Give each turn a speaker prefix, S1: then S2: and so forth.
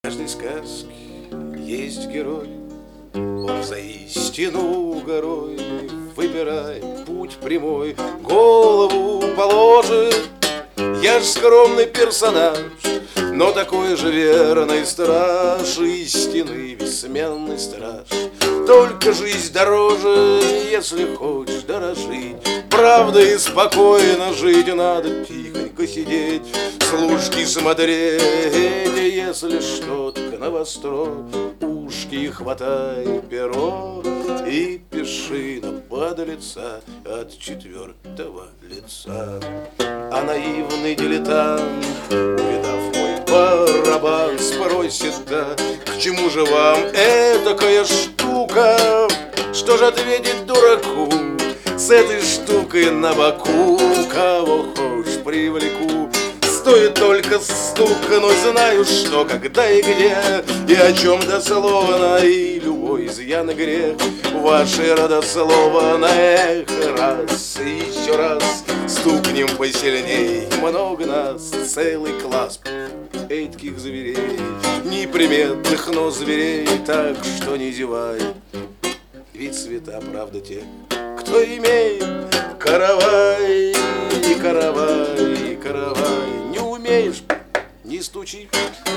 S1: В каждой сказке есть герой, он за истину горой выбирает путь прямой, голову положит. Я ж скромный персонаж, но такой же верный страж истины, бессменный страж. Только жизнь дороже, если хочешь дорожить правдой и спокойно жить. Надо тихонько сидеть, служки смотреть, если что-то навостро, ушки хватай перо и пиши на подлеца от четвертого лица. А наивный дилетант, увидав мой барабан, спросит: да к чему же вам этакая штука? Что же ответить дураку с этой штукой на боку? Кого хочешь привлеку, стоит только стукнуть. Знаю, что, когда и где, и о чем дословно, и любой изъян и грех ваши родословно. Эх, раз и еще раз стукнем посильней. Много нас, целый класс этих зверей, неприметных, но зверей, так что не зевай. Ведь цвета, правда, те, кто имеет каравай, и каравай, и каравай. Не умеешь — не стучи.